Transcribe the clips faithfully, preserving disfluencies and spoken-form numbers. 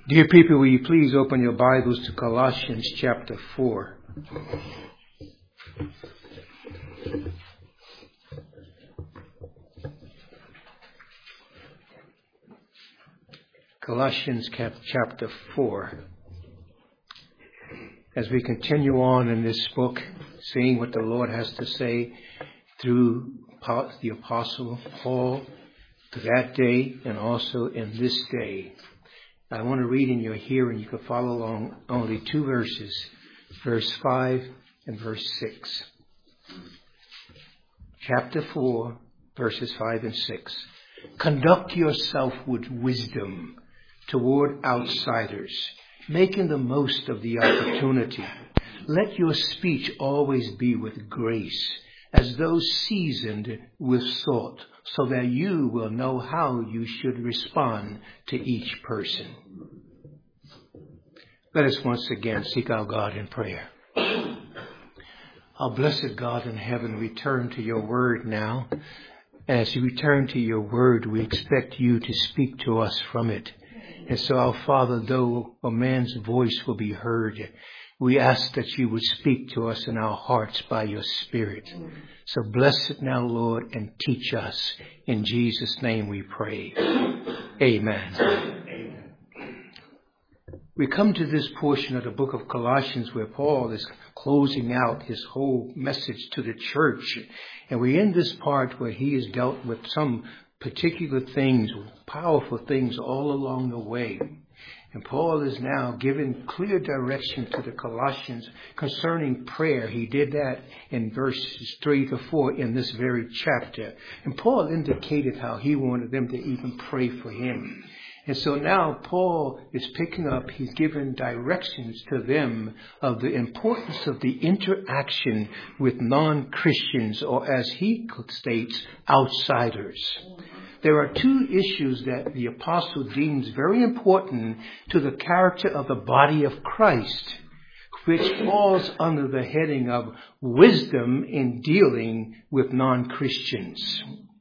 Dear people, will you please open your Bibles to Colossians chapter four. Colossians chapter four. As we continue on in this book, seeing what the Lord has to say through the Apostle Paul to that day and also in this day. I want to read in your hearing. You can follow along only two verses, verse five and verse six. Chapter four, verses five and six. Conduct yourself with wisdom toward outsiders, making the most of the opportunity. Let your speech always be with grace, as though seasoned with salt, so that you will know how you should respond to each person. Let us once again seek our God in prayer. Our blessed God in heaven, we turn to your word now. As we return to your word, we expect you to speak to us from it. And so, our Father, though a man's voice will be heard, we ask that you would speak to us in our hearts by your Spirit. So bless it now, Lord, and teach us. In Jesus' name we pray. Amen. We come to this portion of the book of Colossians where Paul is closing out his whole message to the church. And we're in this part where he has dealt with some particular things, powerful things all along the way. And Paul is now giving clear direction to the Colossians concerning prayer. He did that in verses three to four in this very chapter. And Paul indicated how he wanted them to even pray for him. And so now Paul is picking up, he's giving directions to them of the importance of the interaction with non-Christians, or as he states, outsiders. There are two issues that the apostle deems very important to the character of the body of Christ, which falls under the heading of wisdom in dealing with non-Christians.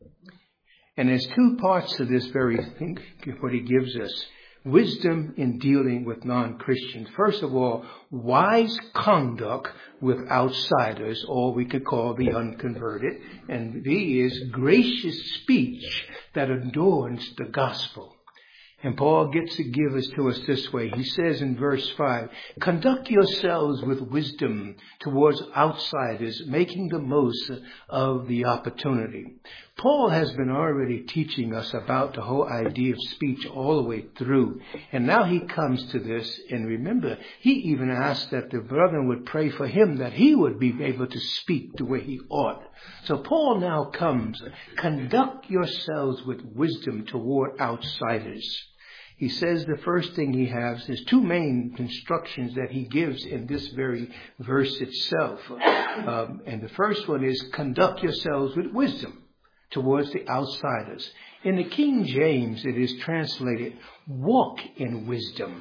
And there's two parts to this very thing, what he gives us. Wisdom in dealing with non-Christians. First of all, wise conduct with outsiders, or we could call the unconverted. And B is gracious speech that adorns the gospel. And Paul gets to give us to us this way. He says in verse five, conduct yourselves with wisdom towards outsiders, making the most of the opportunity. Paul has been already teaching us about the whole idea of speech all the way through. And now he comes to this. And remember, he even asked that the brethren would pray for him, that he would be able to speak the way he ought. So Paul now comes, conduct yourselves with wisdom toward outsiders. He says the first thing he has is two main instructions that he gives in this very verse itself. Um, and the first one is conduct yourselves with wisdom towards the outsiders. In the King James, it is translated, walk in wisdom.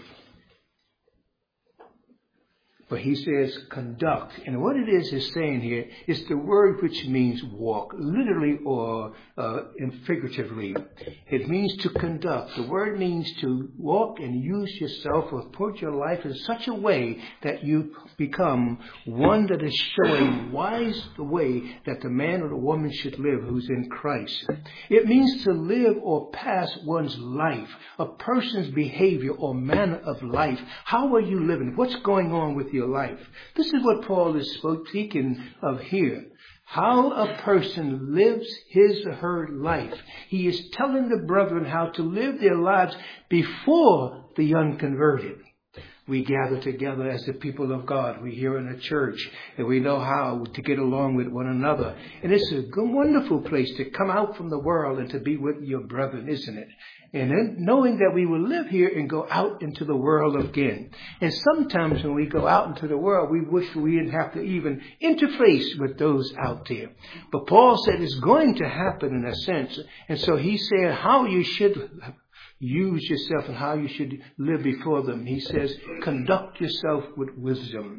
But he says conduct. And what it is is saying here is the word which means walk, literally or uh, figuratively. It means to conduct. The word means to walk and use yourself or put your life in such a way that you become one that is showing wise the way that the man or the woman should live who's in Christ. It means to live or pass one's life, a person's behavior or manner of life. How are you living? What's going on with your life? This is what Paul is speaking of here. How a person lives his or her life. He is telling the brethren how to live their lives before the unconverted. We gather together as the people of God. We're here in a church, and we know how to get along with one another. And it's a good, wonderful place to come out from the world and to be with your brethren, isn't it? And then knowing that we will live here and go out into the world again. And sometimes when we go out into the world, we wish we didn't have to even interface with those out there. But Paul said it's going to happen in a sense. And so he said how you should use yourself and how you should live before them. He says, conduct yourself with wisdom.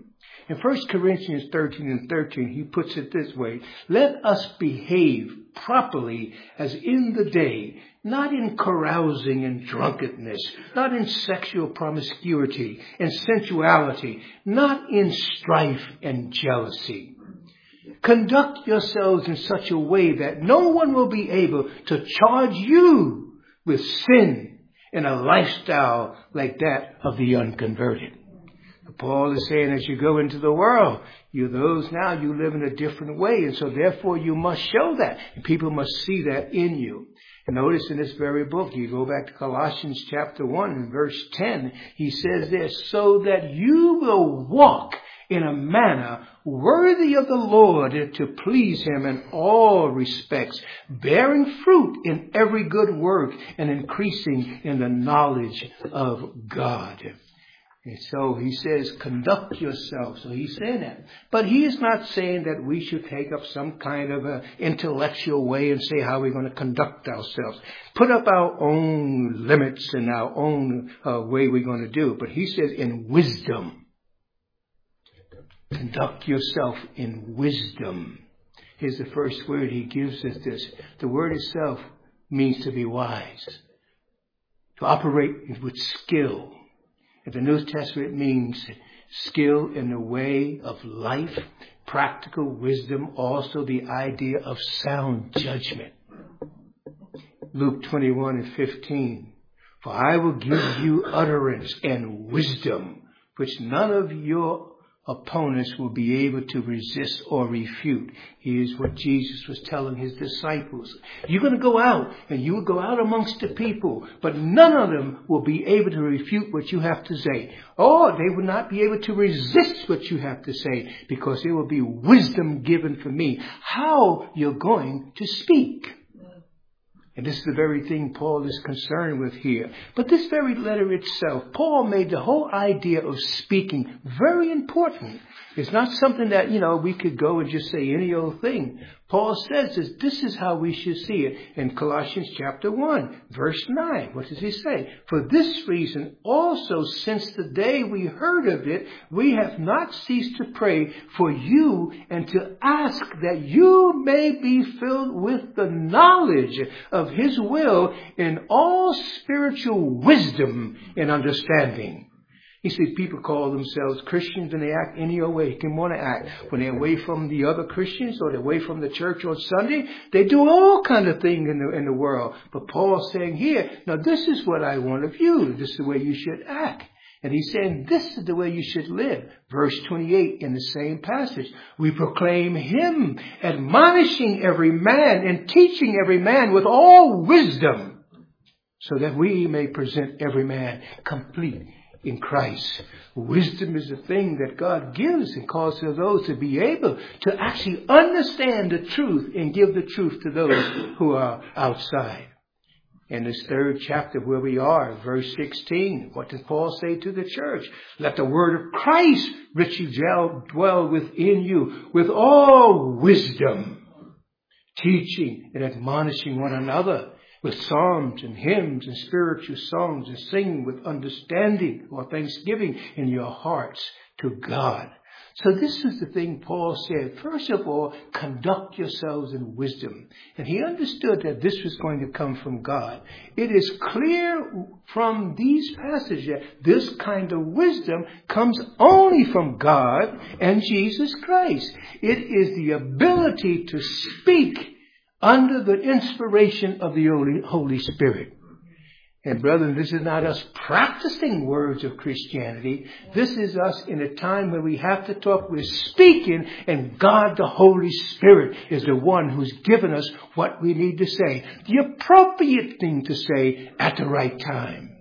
In First Corinthians thirteen and thirteen, he puts it this way: let us behave properly as in the day, not in carousing and drunkenness, not in sexual promiscuity and sensuality, not in strife and jealousy. Conduct yourselves in such a way that no one will be able to charge you with sin in a lifestyle like that of the unconverted. Paul is saying, as you go into the world, you those now, you live in a different way. And so therefore you must show that. And people must see that in you. And notice in this very book, you go back to Colossians chapter one and verse ten, he says this: so that you will walk in a manner worthy of the Lord, to please him in all respects, bearing fruit in every good work and increasing in the knowledge of God. And so he says, conduct yourself. So he's saying that. But he is not saying that we should take up some kind of a intellectual way and say how we're going to conduct ourselves. Put up our own limits and our own uh, way we're going to do it. But he says in wisdom. Conduct yourself in wisdom. Here's the first word he gives us this. The word itself means to be wise. To operate with skill. In the New Testament, it means skill in the way of life, practical wisdom, also the idea of sound judgment. Luke twenty-one and fifteen. For I will give you utterance and wisdom, which none of your opponents will be able to resist or refute. Here's what Jesus was telling his disciples. You're going to go out and you will go out amongst the people, but none of them will be able to refute what you have to say. Or they will not be able to resist what you have to say, because there will be wisdom given for me how you're going to speak. And this is the very thing Paul is concerned with here. But this very letter itself, Paul made the whole idea of speaking very important. It's not something that, you know, we could go and just say any old thing. Paul says this, this is how we should see it in Colossians chapter one, verse nine. What does he say? For this reason also, since the day we heard of it, we have not ceased to pray for you and to ask that you may be filled with the knowledge of his will in all spiritual wisdom and understanding. You see, people call themselves Christians and they act any other way they can want to act. When they're away from the other Christians or they're away from the church on Sunday, they do all kind of things in the, in the world. But Paul's saying here, now this is what I want of you. This is the way you should act. And he's saying this is the way you should live. Verse twenty-eight in the same passage. We proclaim him, admonishing every man and teaching every man with all wisdom, so that we may present every man complete in Christ. Wisdom is the thing that God gives and causes those to be able to actually understand the truth and give the truth to those who are outside. In this third chapter where we are, verse sixteen, what does Paul say to the church? Let the word of Christ richly dwell within you with all wisdom, teaching and admonishing one another with psalms and hymns and spiritual songs, and singing with understanding or thanksgiving in your hearts to God. So this is the thing Paul said. First of all, conduct yourselves in wisdom. And he understood that this was going to come from God. It is clear from these passages that this kind of wisdom comes only from God and Jesus Christ. It is the ability to speak under the inspiration of the Holy, Holy Spirit. And brethren, this is not us practicing words of Christianity. This is us in a time when we have to talk. We're speaking, and God, the Holy Spirit, is the one who's given us what we need to say. The appropriate thing to say at the right time.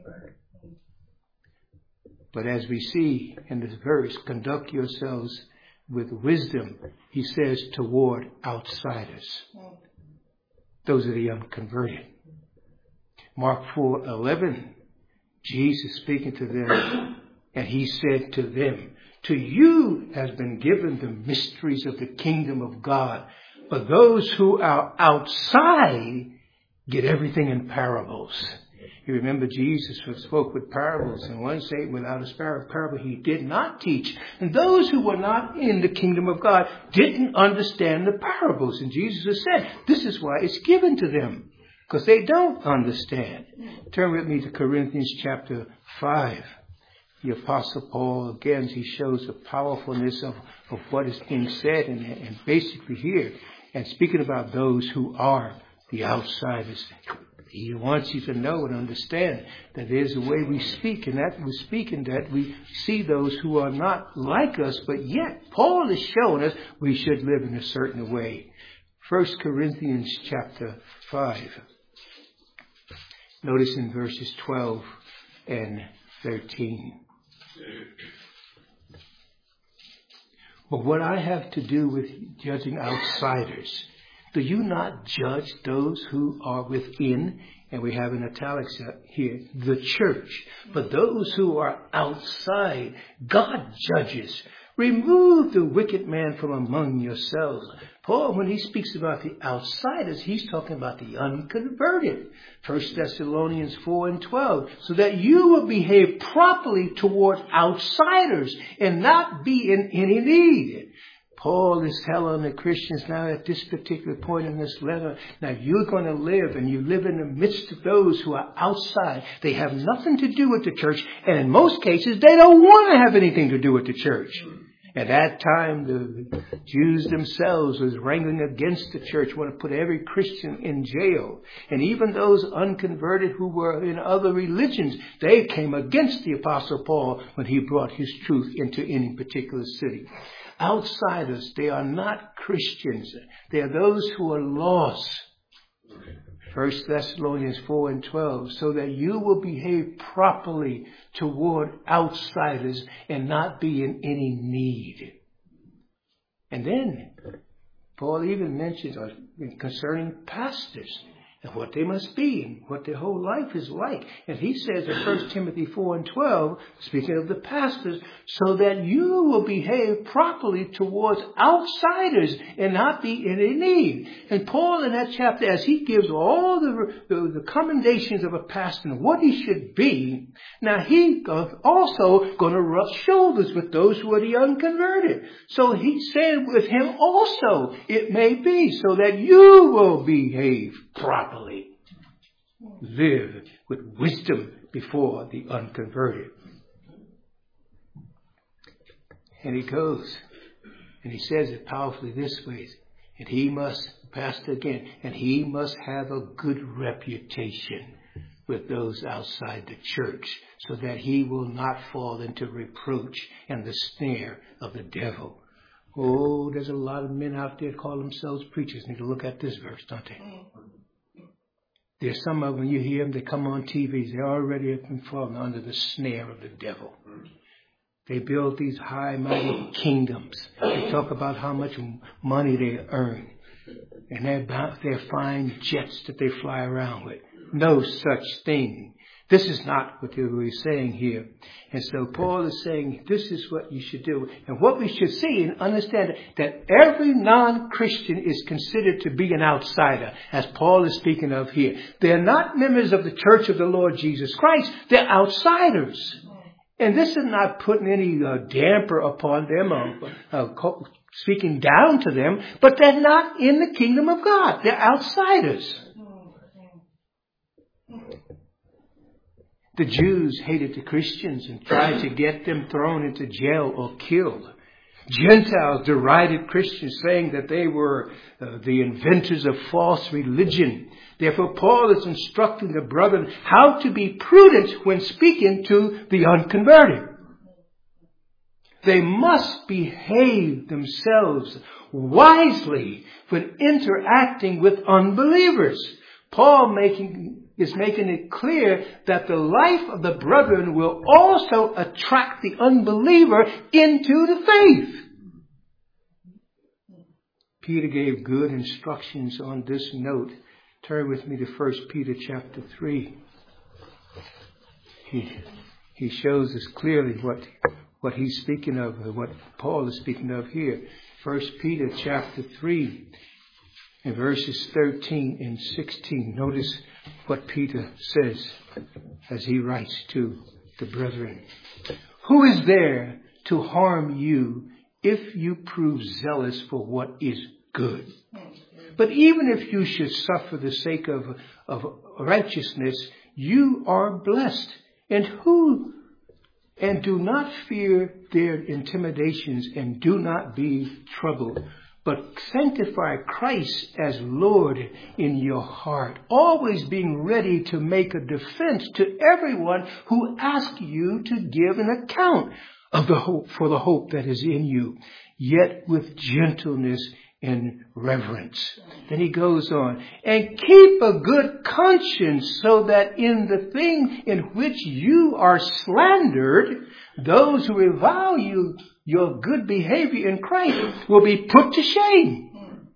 But as we see in this verse, conduct yourselves with wisdom, he says, toward outsiders. Those are the unconverted. Mark four eleven, Jesus speaking to them, and he said to them, to you has been given the mysteries of the kingdom of God, but those who are outside get everything in parables. You remember Jesus spoke with parables, and one said without a parable he did not teach. And those who were not in the kingdom of God didn't understand the parables. And Jesus has said, this is why it's given to them, because they don't understand. Turn with me to Corinthians chapter five. The Apostle Paul, again, he shows the powerfulness of, of what is being said, and, and basically here, and speaking about those who are the outsiders. He wants you to know and understand that there's a way we speak, and that we speak in that we see those who are not like us, but yet Paul is showing us we should live in a certain way. First Corinthians chapter five. Notice in verses twelve and thirteen. But what I have to do with judging outsiders, do you not judge those who are within? And we have in italics here, the church. But those who are outside, God judges. Remove the wicked man from among yourselves. Paul, when he speaks about the outsiders, he's talking about the unconverted. First Thessalonians four and twelve. So that you will behave properly toward outsiders and not be in any need. Paul is telling the Christians now at this particular point in this letter, now you're going to live, and you live in the midst of those who are outside. They have nothing to do with the church, and in most cases they don't want to have anything to do with the church. At that time, the Jews themselves was wrangling against the church, want to put every Christian in jail. And even those unconverted who were in other religions, they came against the Apostle Paul when he brought his truth into any particular city. Outsiders, they are not Christians. They are those who are lost. First Thessalonians four and twelve, so that you will behave properly toward outsiders and not be in any need. And then Paul even mentions concerning pastors and what they must be and what their whole life is like. And he says in First Timothy four and twelve, speaking of the pastors, so that you will behave properly towards outsiders and not be in a need. And Paul in that chapter, as he gives all the, the, the commendations of a pastor and what he should be, now he also going to rub shoulders with those who are the unconverted. So he said with him also, it may be so that you will behave properly. Live with wisdom before the unconverted. And he goes and he says it powerfully this way. And he must, pastor again, and he must have a good reputation with those outside the church so that he will not fall into reproach and the snare of the devil. Oh, there's a lot of men out there call themselves preachers. Need to look at this verse, don't they? There's some of them, you hear them, they come on T Vs, they already have been fallen under the snare of the devil. They build these high mighty kingdoms. They talk about how much money they earn. And they're about their fine jets that they fly around with. No such thing. This is not what we're saying here. And so Paul is saying this is what you should do. And what we should see and understand that every non-Christian is considered to be an outsider, as Paul is speaking of here. They're not members of the church of the Lord Jesus Christ. They're outsiders. And this is not putting any uh, damper upon them or uh, speaking down to them, but they're not in the kingdom of God. They're outsiders. The Jews hated the Christians and tried to get them thrown into jail or killed. Gentiles derided Christians, saying that they were uh, the inventors of false religion. Therefore, Paul is instructing the brethren how to be prudent when speaking to the unconverted. They must behave themselves wisely when interacting with unbelievers. Paul making is making it clear that the life of the brethren will also attract the unbeliever into the faith. Peter gave good instructions on this note. Turn with me to First Peter chapter three. He, he shows us clearly what, what he's speaking of, what Paul is speaking of here. First Peter chapter three. In verses thirteen and sixteen, notice what Peter says as he writes to the brethren. Who is there to harm you if you prove zealous for what is good? But even if you should suffer the sake of, of righteousness, you are blessed. And who and do not fear their intimidations, and do not be troubled, but sanctify Christ as Lord in your heart, always being ready to make a defense to everyone who asks you to give an account of the hope for the hope that is in you, yet with gentleness and reverence. Then he goes on, and keep a good conscience, so that in the thing in which you are slandered, those who revile you, your good behavior in Christ, will be put to shame.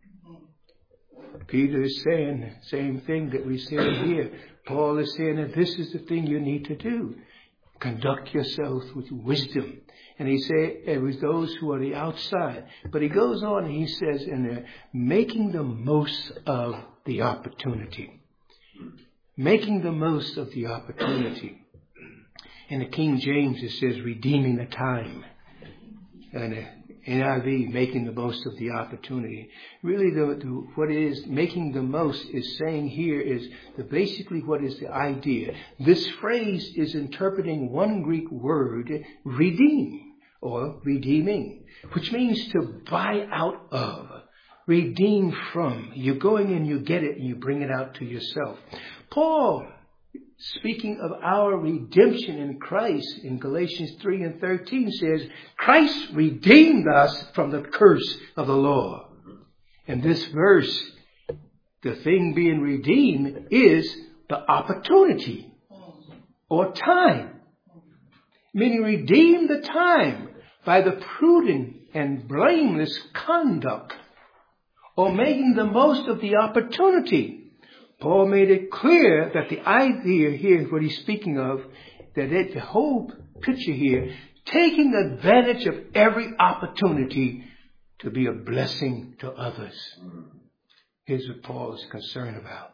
Peter is saying the same thing that we say here. Paul is saying that this is the thing you need to do. Conduct yourselves with wisdom. And he said it was those who are the outside. But he goes on and he says, and they're making the most of the opportunity. Making the most of the opportunity. In the King James it says redeeming the time. And the N I V, making the most of the opportunity. Really, the, the, what it is making the most is saying here is the, basically what is the idea. This phrase is interpreting one Greek word, redeem, or redeeming, which means to buy out of, redeem from. You're going and you get it and you bring it out to yourself. Paul, speaking of our redemption in Christ, in Galatians three and thirteen says, Christ redeemed us from the curse of the law. In this verse, the thing being redeemed is the opportunity or time. Meaning redeem the time by the prudent and blameless conduct or making the most of the opportunity. Paul made it clear that the idea here, what he's speaking of, that it, the whole picture here, taking advantage of every opportunity to be a blessing to others. Here's what Paul is concerned about.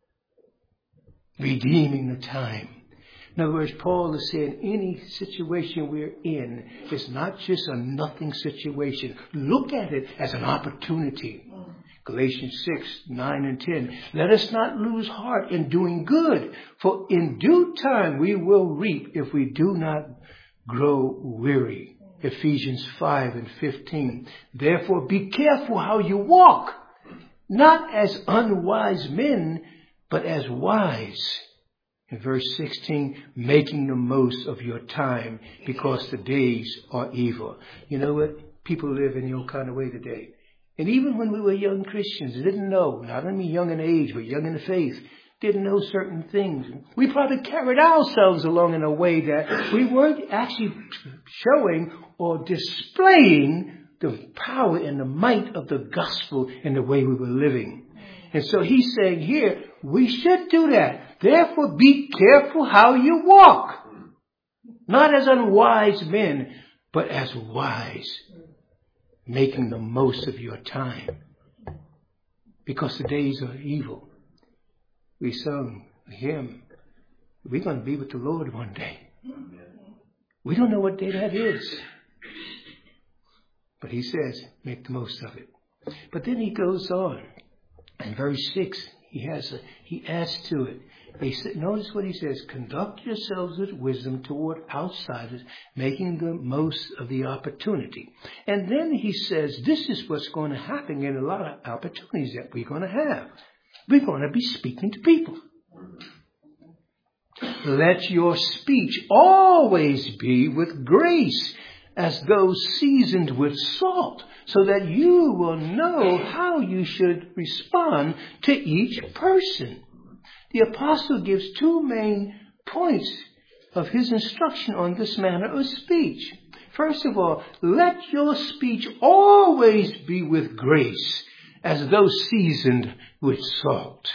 Redeeming the time. In other words, Paul is saying any situation we're in is not just a nothing situation. Look at it as an opportunity. Galatians six, nine and ten. Let us not lose heart in doing good, for in due time we will reap if we do not grow weary. Ephesians five and fifteen. Therefore be careful how you walk, not as unwise men, but as wise. In verse sixteen, making the most of your time because the days are evil. You know what? People live in your kind of way today. And even when we were young Christians, didn't know, not only young in age, but young in the faith, didn't know certain things. We probably carried ourselves along in a way that we weren't actually showing or displaying the power and the might of the gospel in the way we were living. And so he's saying here, we should do that. Therefore, be careful how you walk. Not as unwise men, but as wise. Making the most of your time. Because the days are evil. We sung a hymn. We're going to be with the Lord one day. We don't know what day that is. But he says, make the most of it. But then he goes on. In verse six, he has a, he adds to it. He said, notice what he says, conduct yourselves with wisdom toward outsiders, making the most of the opportunity. And then he says, this is what's going to happen in a lot of opportunities that we're going to have. We're going to be speaking to people. Let your speech always be with grace, as though seasoned with salt, so that you will know how you should respond to each person. The apostle gives two main points of his instruction on this manner of speech. First of all, let your speech always be with grace, as though seasoned with salt.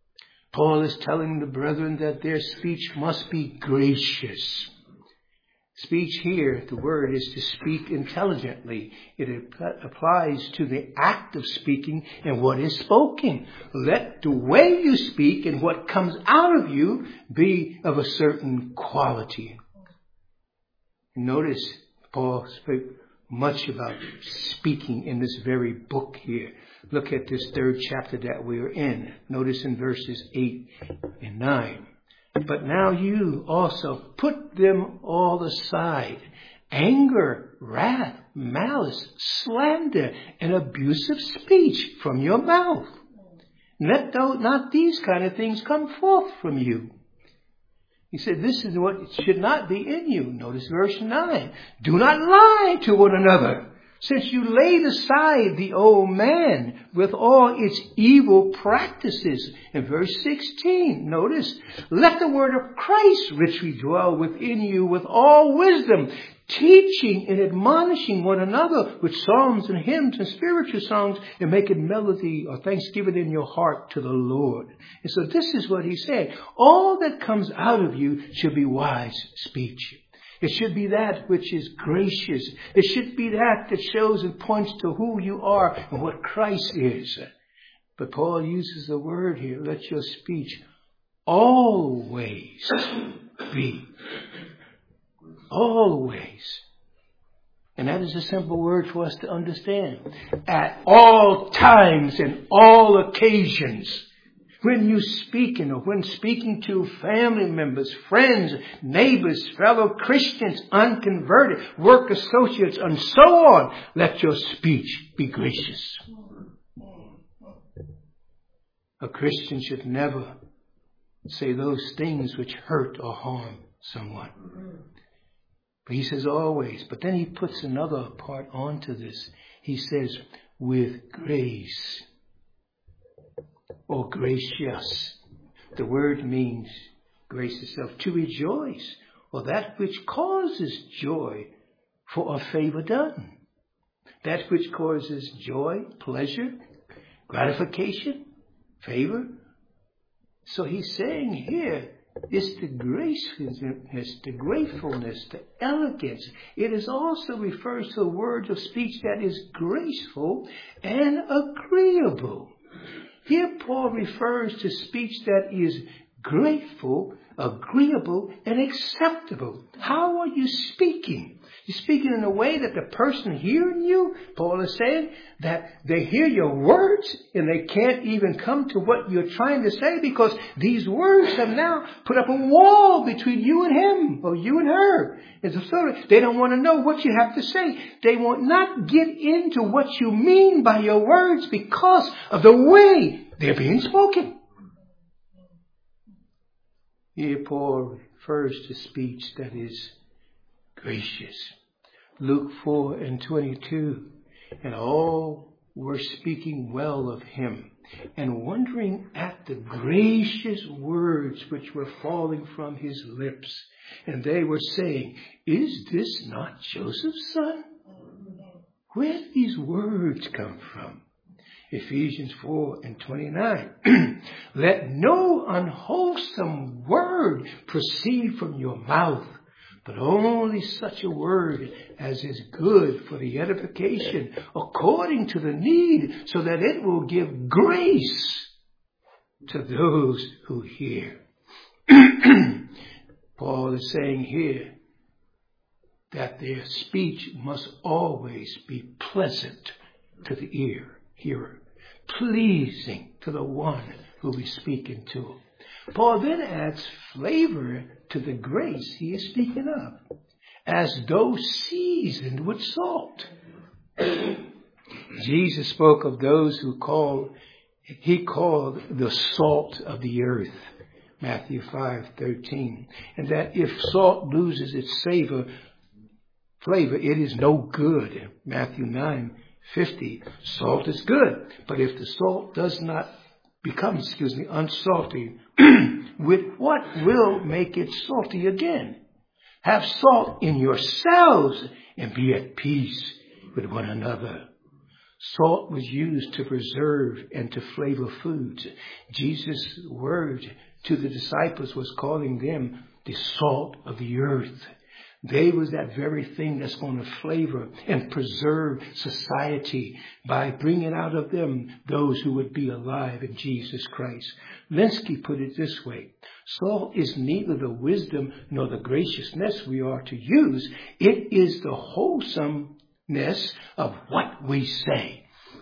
Paul is telling the brethren that their speech must be gracious. Speech here, the word is to speak intelligently. It applies to the act of speaking and what is spoken. Let the way you speak and what comes out of you be of a certain quality. Notice Paul spoke much about speaking in this very book here. Look at this third chapter that we are in. Notice in verses eight and nine. But now you also put them all aside. Anger, wrath, malice, slander, and abusive speech from your mouth. Let not these kind of things come forth from you. He said, this is what should not be in you. Notice verse nine. Do not lie to one another, since you laid aside the old man with all its evil practices. In verse sixteen, notice, let the word of Christ richly dwell within you with all wisdom, teaching and admonishing one another with psalms and hymns and spiritual songs, and making melody or thanksgiving in your heart to the Lord. And so this is what he said. All that comes out of you should be wise speech. It should be that which is gracious. It should be that that shows and points to who you are and what Christ is. But Paul uses the word here, let your speech always be. Always. And that is a simple word for us to understand. At all times and all occasions. When you speaking or when speaking to family members, friends, neighbors, fellow Christians, unconverted, work associates, and so on, let your speech be gracious. A Christian should never say those things which hurt or harm someone. But he says always. But then he puts another part onto this. He says, with grace. Or gracious. The word means grace itself, to rejoice, or that which causes joy for a favor done. That which causes joy, pleasure, gratification, favor. So he's saying here, it's the gracefulness, the gratefulness, the elegance. It is also refers to a word of speech that is graceful and agreeable. Here Paul refers to speech that is grateful, agreeable, and acceptable. How are you speaking? You're speaking in a way that the person hearing you, Paul is saying, that they hear your words and they can't even come to what you're trying to say because these words have now put up a wall between you and him or you and her. It's a sort of, they don't want to know what you have to say. They will not get into what you mean by your words because of the way they're being spoken. Here Paul refers to speech that is gracious. Luke four and twenty-two. And all were speaking well of him and wondering at the gracious words which were falling from his lips. And they were saying, is this not Joseph's son? Where did these words come from? Ephesians four and twenty-nine. Let no unwholesome word proceed from your mouth, but only such a word as is good for the edification according to the need, so that it will give grace to those who hear. Paul is saying here that their speech must always be pleasant to the ear. Hearer, pleasing to the one who he's speaking to. Paul then adds flavor to the grace he is speaking of, as though seasoned with salt. Jesus spoke of those who called, he called the salt of the earth, Matthew five thirteen, and that if salt loses its savor, flavor, it is no good, Matthew nine fifty. Salt is good, but if the salt does not become, excuse me, unsalty, with what will make it salty again? Have salt in yourselves and be at peace with one another. Salt was used to preserve and to flavor foods. Jesus' word to the disciples was calling them the salt of the earth. They was that very thing that's going to flavor and preserve society by bringing out of them those who would be alive in Jesus Christ. Lenski put it this way: salt is neither the wisdom nor the graciousness we are to use. It is the wholesomeness of what we say.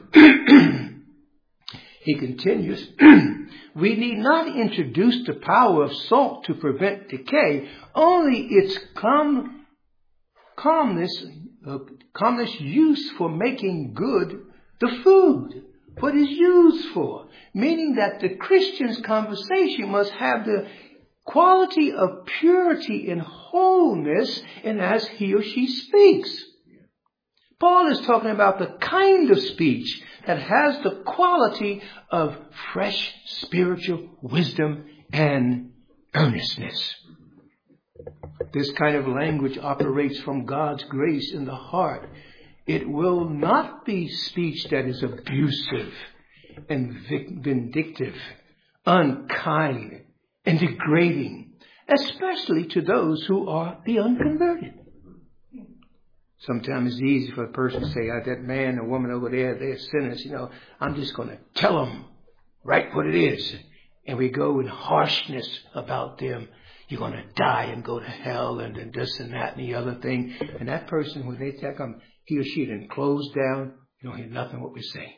He continues, we need not introduce the power of salt to prevent decay, only its calm, calmness, uh, calmness use for making good the food. What is used for? Meaning that the Christian's conversation must have the quality of purity and wholeness in as he or she speaks. Paul is talking about the kind of speech that has the quality of fresh spiritual wisdom and earnestness. This kind of language operates from God's grace in the heart. It will not be speech that is abusive and vindictive, unkind and degrading, especially to those who are the unconverted. Sometimes it's easy for a person to say, oh, that man or woman over there, they're sinners. You know, I'm just going to tell them right what it is. And we go in harshness about them. You're going to die and go to hell and, and this and that and the other thing. And that person, when they take them, he or she then closed down. You don't hear nothing what we say.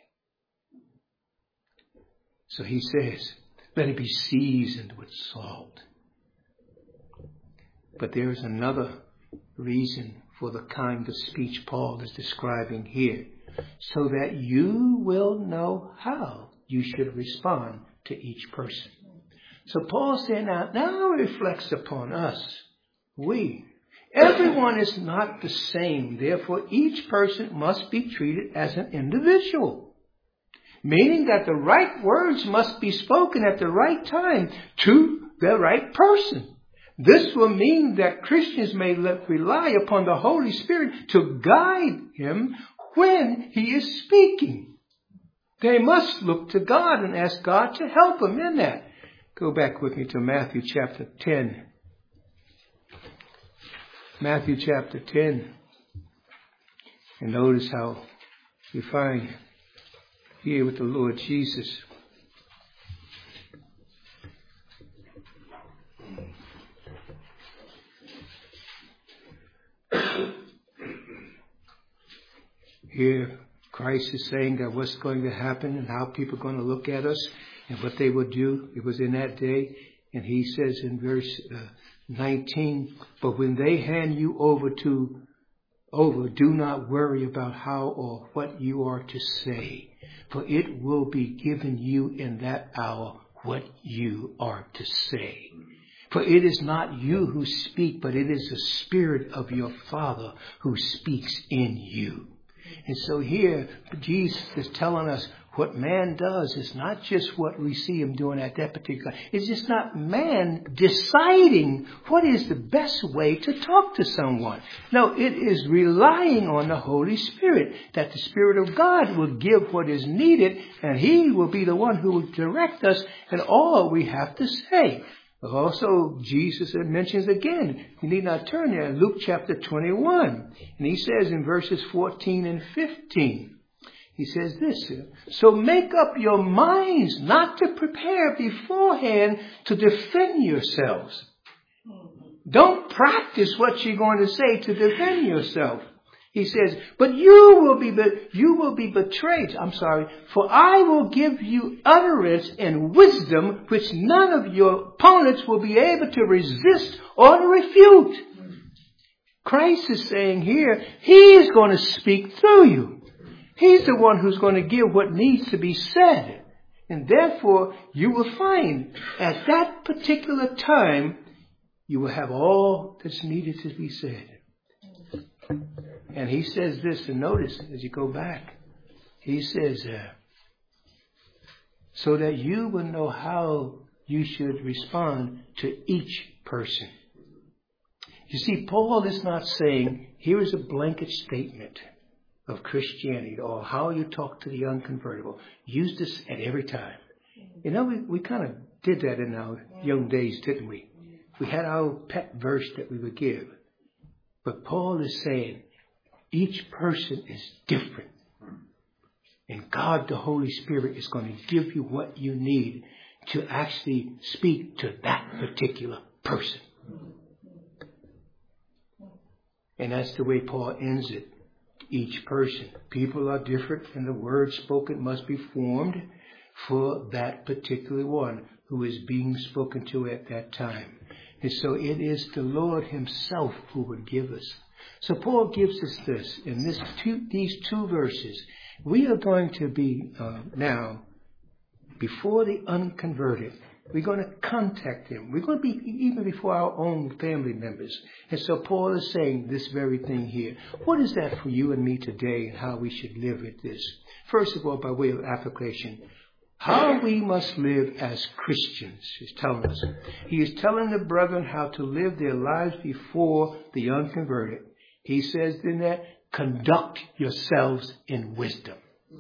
So he says, let it be seasoned with salt. But there is another reason for the kind of speech Paul is describing here, so that you will know how you should respond to each person. So Paul said, now, now reflects upon us. We, everyone is not the same. Therefore, each person must be treated as an individual. Meaning that the right words must be spoken at the right time to the right person. This will mean that Christians may rely upon the Holy Spirit to guide him when he is speaking. They must look to God and ask God to help them in that. Go back with me to Matthew chapter ten. Matthew chapter ten. And notice how we find here with the Lord Jesus. Here, Christ is saying that what's going to happen and how people are going to look at us and what they will do. It was in that day. And he says in verse uh, nineteen, but when they hand you over to over, do not worry about how or what you are to say, for it will be given you in that hour what you are to say. For it is not you who speak, but it is the Spirit of your Father who speaks in you. And so here, Jesus is telling us what man does is not just what we see him doing at that particular time. It's just not man deciding what is the best way to talk to someone. No, it is relying on the Holy Spirit, that the Spirit of God will give what is needed, and he will be the one who will direct us in all we have to say. Also, Jesus mentions again, you need not turn there, Luke chapter twenty-one. And he says in verses fourteen and fifteen, he says this, so make up your minds not to prepare beforehand to defend yourselves. Don't practice what you're going to say to defend yourself. He says, but you will be, you will be betrayed. I'm sorry. For I will give you utterance and wisdom, which none of your opponents will be able to resist or to refute. Christ is saying here, he is going to speak through you. He's the one who's going to give what needs to be said. And therefore, you will find at that particular time, you will have all that's needed to be said. And he says this, and notice as you go back, he says, uh, so that you will know how you should respond to each person. You see, Paul is not saying, here is a blanket statement of Christianity or how you talk to the unconvertible. Use this at every time. You know, we, we kind of did that in our young days, didn't we? We had our pet verse that we would give. But Paul is saying each person is different. And God, the Holy Spirit, is going to give you what you need to actually speak to that particular person. And that's the way Paul ends it. Each person. People are different, and the word spoken must be formed for that particular one who is being spoken to at that time. And so it is the Lord himself who would give us. So Paul gives us this in this two, these two verses. We are going to be uh, now, before the unconverted, we're going to contact them. We're going to be even before our own family members. And so Paul is saying this very thing here. What is that for you and me today, and how we should live with this? First of all, by way of application, how we must live as Christians, he's telling us. He is telling the brethren how to live their lives before the unconverted. He says in that, conduct yourselves in wisdom.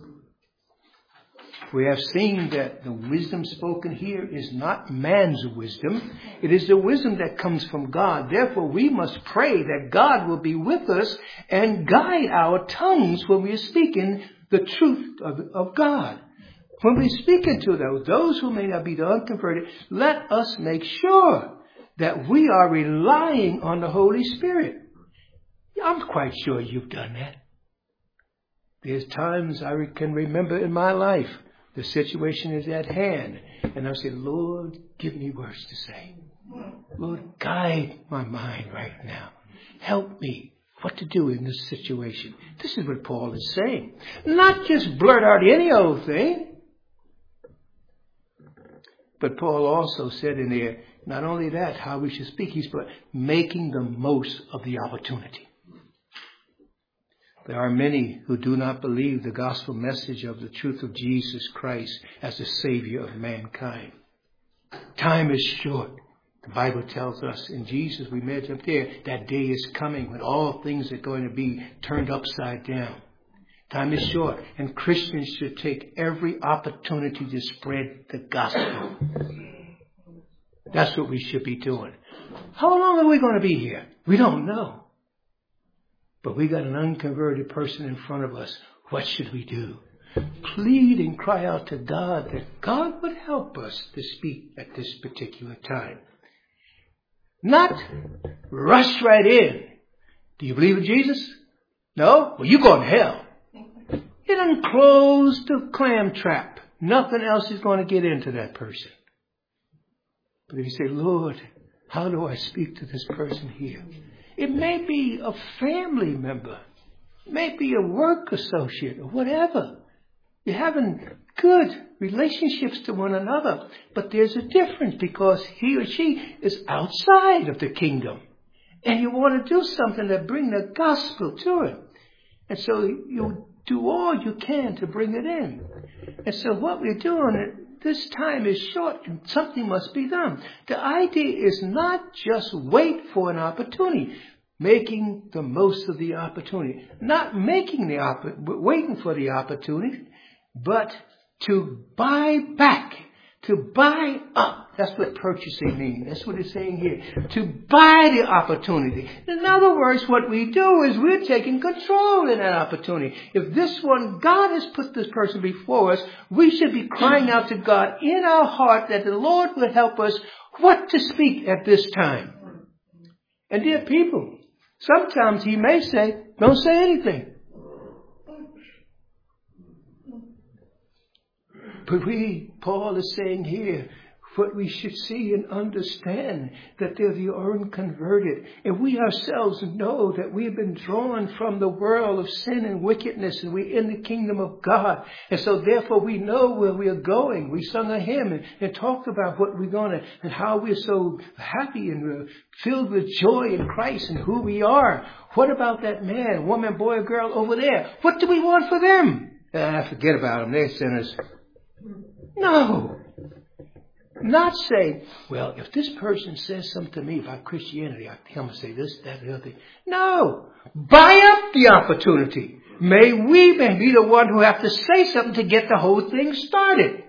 We have seen that the wisdom spoken here is not man's wisdom. It is the wisdom that comes from God. Therefore, we must pray that God will be with us and guide our tongues when we are speaking the truth of, of God. When we're speaking to those, those who may not be the unconverted, let us make sure that we are relying on the Holy Spirit. I'm quite sure you've done that. There's times I can remember in my life, the situation is at hand. And I say, Lord, give me words to say. Lord, guide my mind right now. Help me what to do in this situation. This is what Paul is saying. Not just blurt out any old thing. But Paul also said in there, not only that, how we should speak, he's but making the most of the opportunity. There are many who do not believe the gospel message of the truth of Jesus Christ as the Savior of mankind. Time is short. The Bible tells us in Jesus, we read up there, that day is coming when all things are going to be turned upside down. Time is short, and Christians should take every opportunity to spread the gospel. That's what we should be doing. How long are we going to be here? We don't know. But we got an unconverted person in front of us. What should we do? Plead and cry out to God that God would help us to speak at this particular time. Not rush right in. Do you believe in Jesus? No? Well, you're going to hell. It done closed the clam trap. Nothing else is going to get into that person. But if you say, Lord, how do I speak to this person here? It may be a family member. It may be a work associate or whatever. You're having good relationships to one another. But there's a difference because he or she is outside of the kingdom. And you want to do something that bring the gospel to it. And so you do all you can to bring it in. And so what we're doing, this time is short and something must be done. The idea is not just wait for an opportunity, making the most of the opportunity. Not making the opp- waiting for the opportunity, but to buy back, to buy up. That's what purchasing means. That's what it's saying here. To buy the opportunity. In other words, what we do is we're taking control in that opportunity. If this one, God has put this person before us, we should be crying out to God in our heart that the Lord would help us what to speak at this time. And dear people, sometimes he may say, don't say anything. But we, Paul is saying here, what we should see and understand that they're the unconverted. And we ourselves know that we've been drawn from the world of sin and wickedness, and we're in the kingdom of God. And so therefore we know where we are going. We sung a hymn and, and talked about what we're going to, and how we're so happy and we're filled with joy in Christ and who we are. What about that man, woman, boy, or girl over there? What do we want for them? Ah, forget about them. They're sinners. No. Not say, well, if this person says something to me about Christianity, I think I'm going to say this, that, the other thing. No. Buy up the opportunity. May we may be the one who have to say something to get the whole thing started.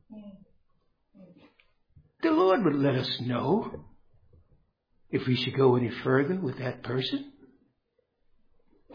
The Lord would let us know if we should go any further with that person.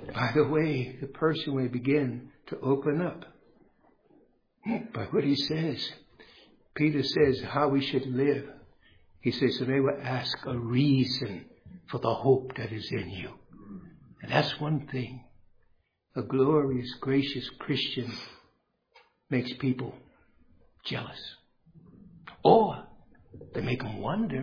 By the way, the person will begin to open up by what he says. Peter says how we should live. He says, so they will ask a reason for the hope that is in you. And that's one thing. A glorious, gracious Christian makes people jealous. Or they make them wonder.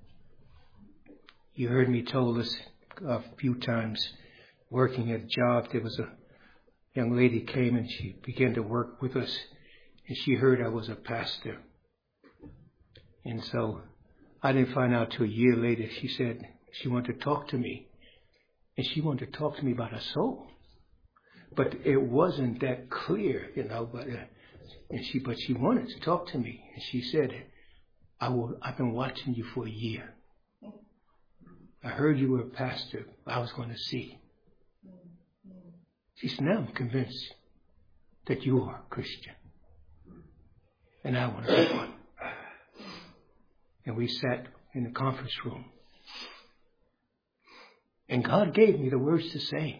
You heard me told us a few times, working at a job, there was a young lady came and she began to work with us, and she heard I was a pastor. And so I didn't find out till a year later. She said she wanted to talk to me, and she wanted to talk to me about her soul. But it wasn't that clear, you know, but uh, and she but she wanted to talk to me, and she said, I will, I've been watching you for a year. I heard you were a pastor. I was going to see. She said, now I'm convinced that you are a Christian. And I want to be one. And we sat in the conference room. And God gave me the words to say.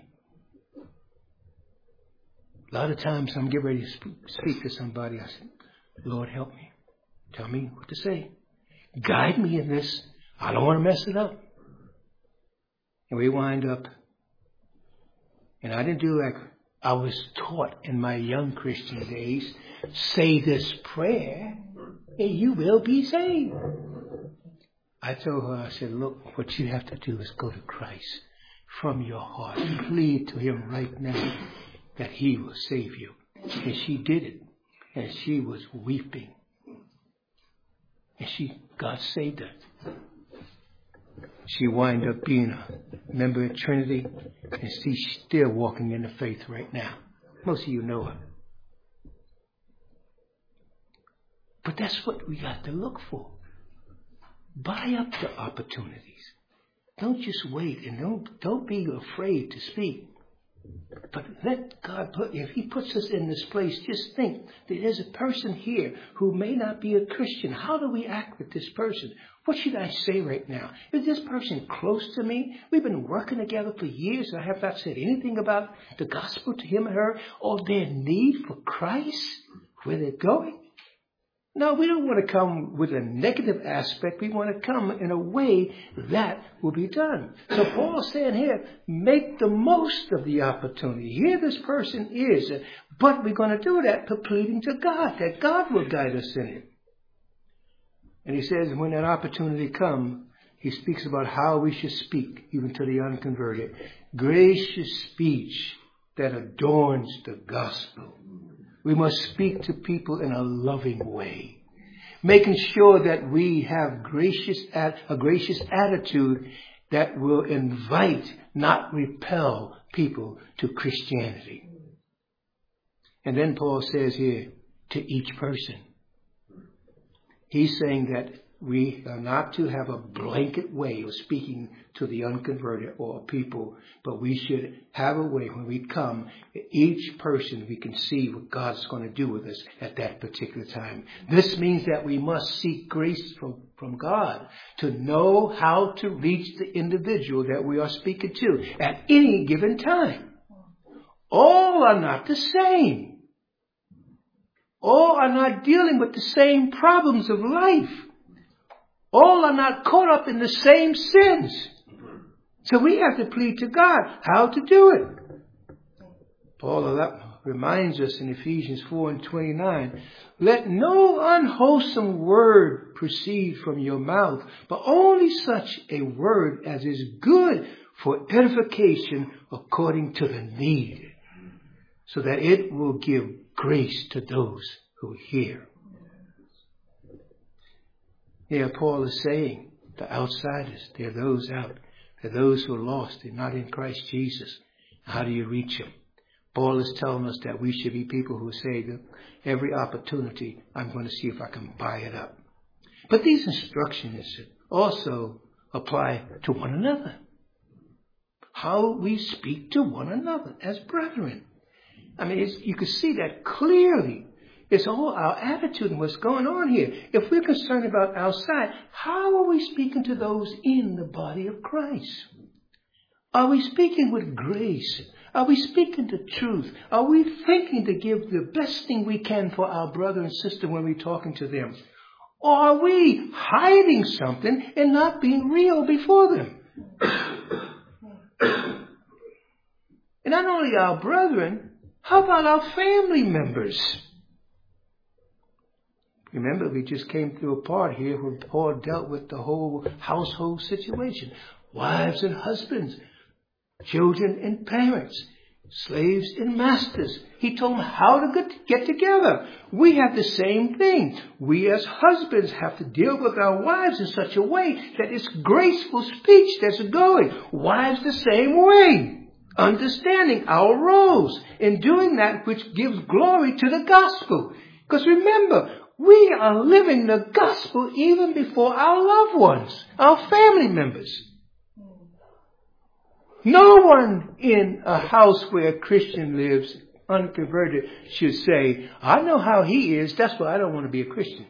A lot of times I'm getting ready to speak to somebody. I said, Lord, help me. Tell me what to say. Guide me in this. I don't want to mess it up. And we wind up. And I didn't do like I was taught in my young Christian days. Say this prayer and you will be saved. I told her, I said, look, what you have to do is go to Christ from your heart. Plead to him right now that he will save you. And she did it. And she was weeping. And she, God saved her. She wound up being a member of Trinity, and she's still walking in the faith right now. Most of you know her. But that's what we got to look for. Buy up the opportunities. Don't just wait, and don't don't be afraid to speak. But let God put, if he puts us in this place, just think that there's a person here who may not be a Christian. How do we act with this person? What should I say right now? Is this person close to me? We've been working together for years. I have not said anything about the gospel to him or her or their need for Christ, where they're going. No, we don't want to come with a negative aspect. We want to come in a way that will be done. So Paul's saying here, make the most of the opportunity. Here this person is, but we're going to do that by pleading to God, that God will guide us in it. And he says when that opportunity comes, he speaks about how we should speak, even to the unconverted. Gracious speech that adorns the gospel. We must speak to people in a loving way, making sure that we have gracious, a gracious attitude that will invite, not repel people to Christianity. And then Paul says here, to each person. He's saying that we are not to have a blanket way of speaking to the unconverted or people, but we should have a way when we come, each person we can see what God's going to do with us at that particular time. This means that we must seek grace from, from God to know how to reach the individual that we are speaking to at any given time. All are not the same. All are not dealing with the same problems of life. All are not caught up in the same sins. So we have to plead to God how to do it. Paul reminds us in Ephesians four and twenty-nine, let no unwholesome word proceed from your mouth, but only such a word as is good for edification according to the need, so that it will give grace to those who hear. Here Paul is saying, the outsiders, they're those out. They're those who are lost. They're not in Christ Jesus. How do you reach them? Paul is telling us that we should be people who say that every opportunity, I'm going to see if I can buy it up. But these instructions also apply to one another. How we speak to one another as brethren. I mean, it's, you can see that clearly. It's all our attitude and what's going on here. If we're concerned about outside, how are we speaking to those in the body of Christ? Are we speaking with grace? Are we speaking the truth? Are we thinking to give the best thing we can for our brother and sister when we're talking to them? Or are we hiding something and not being real before them? And not only our brethren, how about our family members? Remember, we just came through a part here where Paul dealt with the whole household situation. Wives and husbands, children and parents, slaves and masters. He told them how to get, get together. We have the same thing. We as husbands have to deal with our wives in such a way that it's graceful speech that's going. Wives the same way. Understanding our roles in doing that which gives glory to the gospel. Because remember, we are living the gospel even before our loved ones, our family members. No one in a house where a Christian lives, unconverted, should say, I know how he is, that's why I don't want to be a Christian.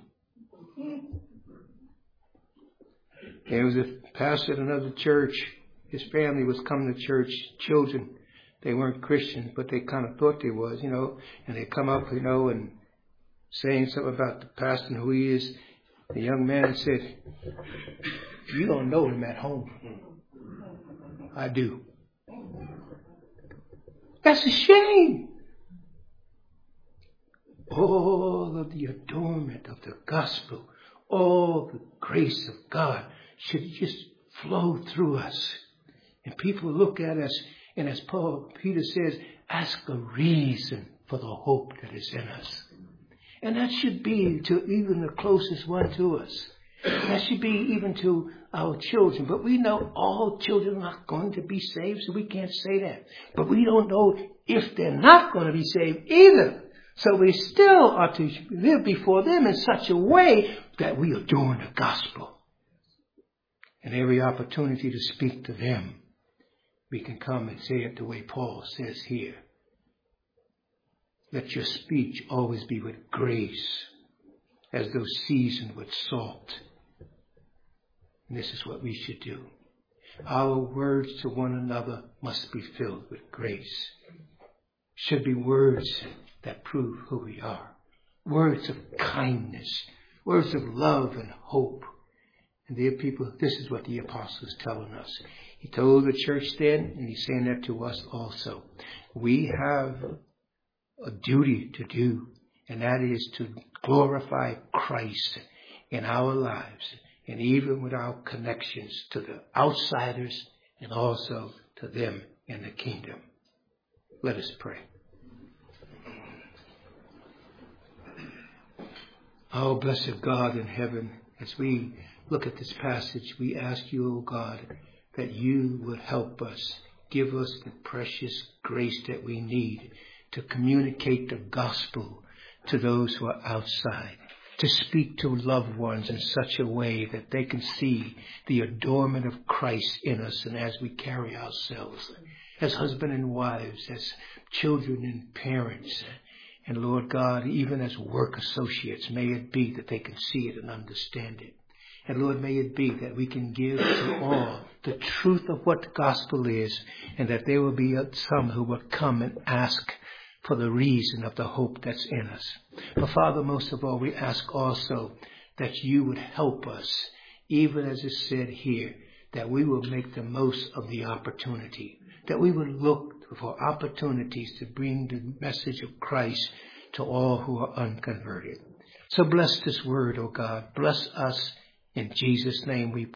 There was a pastor at another church. His family was coming to church, children. They weren't Christians, but they kind of thought they was, you know. And they come up, you know, and saying something about the pastor and who he is. The young man said, you don't know him at home. I do. That's a shame. All of the adornment of the gospel, all the grace of God should just flow through us. And people look at us, and as Paul Peter says, ask a reason for the hope that is in us. And that should be to even the closest one to us. That should be even to our children. But we know all children are not going to be saved, so we can't say that. But we don't know if they're not going to be saved either. So we still are to live before them in such a way that we adorn the gospel. And every opportunity to speak to them, we can come and say it the way Paul says here. Let your speech always be with grace, as though seasoned with salt. And this is what we should do. Our words to one another must be filled with grace. Should be words that prove who we are. Words of kindness. Words of love and hope. And dear people, this is what the apostle is telling us. He told the church then, and he's saying that to us also. We have a duty to do, and that is to glorify Christ in our lives, and even with our connections to the outsiders and also to them in the kingdom. Let us pray. Oh, blessed God in heaven, as we look at this passage, we ask you, O God, that you would help us, give us the precious grace that we need to communicate the gospel to those who are outside, to speak to loved ones in such a way that they can see the adornment of Christ in us, and as we carry ourselves as husband and wives, as children and parents, and Lord God, even as work associates, may it be that they can see it and understand it. And Lord, may it be that we can give to all the truth of what the gospel is, and that there will be some who will come and ask for the reason of the hope that's in us. But Father, most of all, we ask also that you would help us, even as is said here, that we will make the most of the opportunity, that we would look for opportunities to bring the message of Christ to all who are unconverted. So bless this word, O God. Bless us. In Jesus' name we pray.